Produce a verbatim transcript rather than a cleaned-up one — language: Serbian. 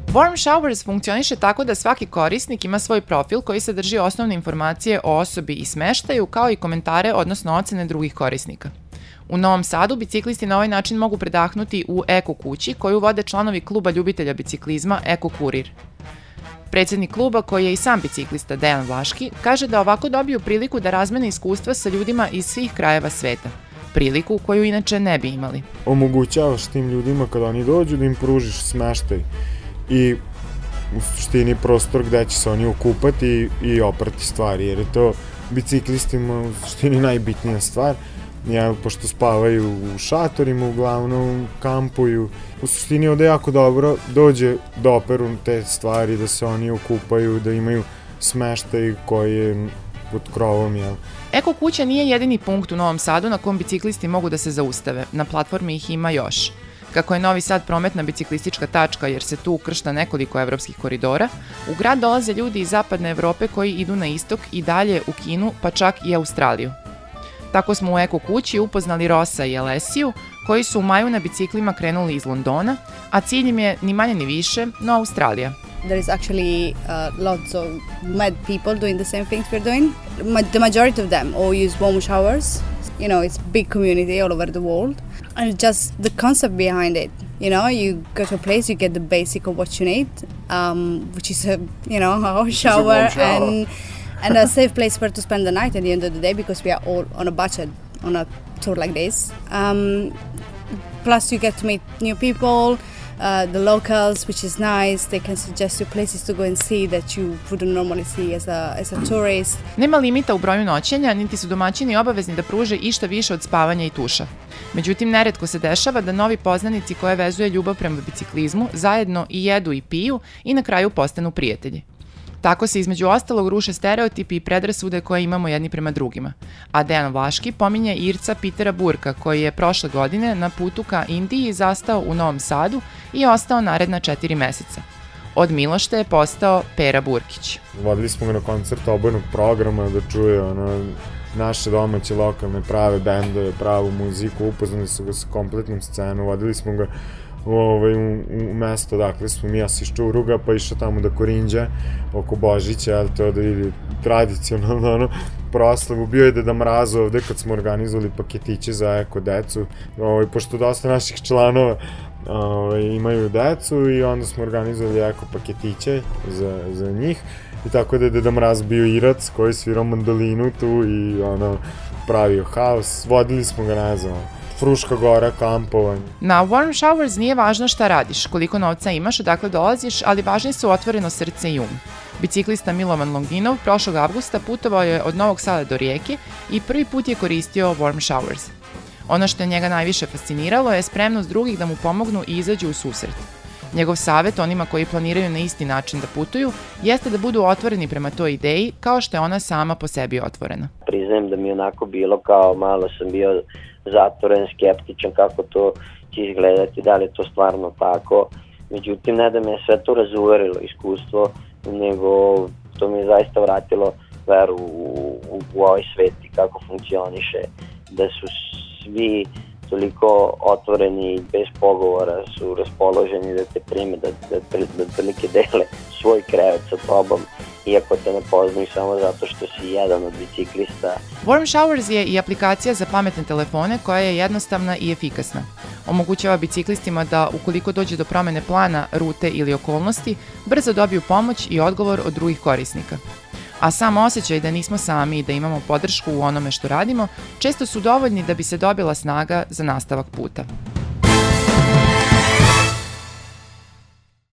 Warm Showers funkcioniše tako da svaki korisnik ima svoj profil koji sadrži osnovne informacije o osobi i smeštaju, kao i komentare, odnosno ocene drugih korisnika. U Novom Sadu biciklisti na ovaj način mogu predahnuti u Eko kući koju vode članovi kluba ljubitelja biciklizma Eko Kurir. Predsednik kluba, koji je i sam biciklista, Dejan Vlaški, kaže da ovako dobiju priliku da razmene iskustva sa ljudima iz svih krajeva sveta. Priliku koju inače ne bi imali. Omogućavaš tim ljudima kada oni dođu da im pružiš smeštaj i u suštini prostor gde će se oni okupati i oprati stvari, jer je to biciklistima u suštini najbitnija stvar. Ja, pošto spavaju u šatorima, uglavnom kampuju. U suštini ovde jako dobro dođe da operu te stvari, da se oni okupaju, da imaju smeštaj koji je pod krovom, jel? Eko kuća nije jedini punkt u Novom Sadu na kom biciklisti mogu da se zaustave. Na platformi ih ima još. Kako je Novi Sad prometna biciklistička tačka jer se tu ukršta nekoliko evropskih koridora, u grad dolaze ljudi iz zapadne Evrope koji idu na istok i dalje u Kinu, pa čak i Australiju. Tako smo u Eko kući upoznali Rosa i Alessiju, koji su u maju na biciklima krenuli iz Londona, a cilj im je ni manje ni više, no Australija. There is actually uh, lots of mad people doing the same things we're doing. Ma- the majority of them all use warm showers. You know, it's a big community all over the world. And just the concept behind it. You know, you go to a place, you get the basic of what you need, um, which is a, you know, a shower, a shower. and and a safe place where to spend the night at the end of the day, because we are all on a budget on a tour like this. Um, plus, you get to meet new people. Uh, the locals, which is nice. They can suggest you places to go and see that you wouldn't normally see as a, as a tourist. Nema limita u broju noćenja, niti su domaćini obavezni da pruže išta više od spavanja i tuša. Međutim, neretko se dešava da novi poznanici koje vezuje ljubav prema biciklizmu zajedno i jedu i piju i na kraju postanu prijatelji. Tako se između ostalog ruše stereotipi i predrasude koje imamo jedni prema drugima. A Dejan Vlaški pominje Irca Pitera Burka, koji je prošle godine na putu ka Indiji zastao u Novom Sadu i ostao naredna četiri meseca. Od Milošte je postao Pera Burkić. Vodili smo ga na koncert obojenog programa da čuje ono, naše domaće lokalne prave bendove, pravu muziku, upoznali su ga sa kompletnom scenom, vodili smo ga Ovaj, u, u mesto, dakle smo mijas iz Čuruga, pa išao tamo da korinđa oko Božića, ali to da vidi tradicionalno ono, proslavu. Bio je Deda Mraz ovde kad smo organizovali paketiće za eko decu, ovaj, pošto dosta naših članova ovaj, imaju decu i onda smo organizovali eko paketiće za, za njih i tako da je Deda Mraz bio Irac koji svirao mandolinu tu i ono, pravio haos. Vodili smo ga, ne znam, Fruška Gora, kampovanje. Na Warm Showers nije važno šta radiš, koliko novca imaš, odakle dolaziš, ali važni su otvoreno srce i um. Biciklista Milovan Longinov prošlog avgusta putovao je od Novog Sada do Rijeke i prvi put je koristio Warm Showers. Ono što je njega najviše fasciniralo je spremnost drugih da mu pomognu i izađu u susret. Njegov savjet onima koji planiraju na isti način da putuju jeste da budu otvoreni prema toj ideji, kao što je ona sama po sebi otvorena. Priznajem da mi je onako bilo kao malo sam bio zatvoren, skeptičan kako to će izgledati, da li je to stvarno tako. Međutim, ne da me je sve to razuverilo iskustvo, nego to mi je zaista vratilo veru u, u, u ovaj svet i kako funkcioniše, da su svi toliko otvoreni i bez pogovora su raspoloženi da te prime, da, da, da prilike dele svoj krevet sa tobom, iako te ne poznaju samo zato što si jedan od biciklista. Warm Showers je i aplikacija za pametne telefone koja je jednostavna i efikasna. Omogućava biciklistima da, ukoliko dođe do promene plana, rute ili okolnosti, brzo dobiju pomoć i odgovor od drugih korisnika. A sam osjećaj da nismo sami i da imamo podršku u onome što radimo, često su dovoljni da bi se dobila snaga za nastavak puta.